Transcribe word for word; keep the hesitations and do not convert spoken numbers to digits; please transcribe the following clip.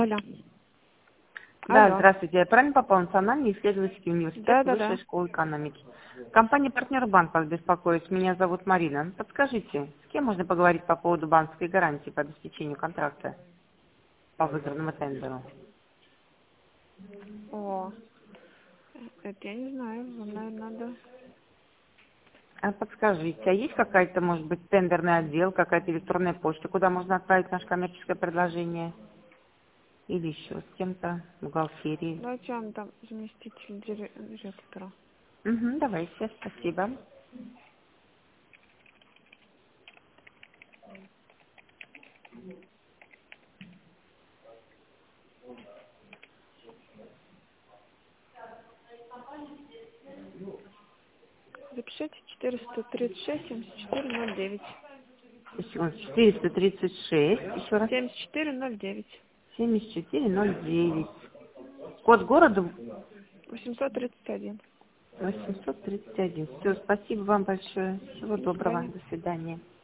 Алло. Да, Алло. здравствуйте. Я правильно попал в Национальный исследовательский университет Да, да, Высшей да. школы экономики? Компания «Партнер Банк» вас беспокоит. Меня зовут Марина. Подскажите, с кем можно поговорить по поводу банковской гарантии по обеспечению контракта по выигранному тендеру? О, это я не знаю, вам, наверное, надо... А подскажите, а есть какая-то, может быть, тендерный отдел, какая-то электронная почта, куда можно отправить наше коммерческое предложение? Или еще с кем-то, в бухгалтерии? Ну, а что он там, заместитель дире- директора? Угу, давайте, спасибо. Запишите четыреста тридцать шесть семьдесят четыре ноль девять. четыреста тридцать шесть, еще раз, семьдесят четыре ноль девять. семьдесят четыре ноль девять. Код города восемьсот тридцать один. восемьсот тридцать один. Все, спасибо вам большое. Всего До доброго. свидания. До свидания.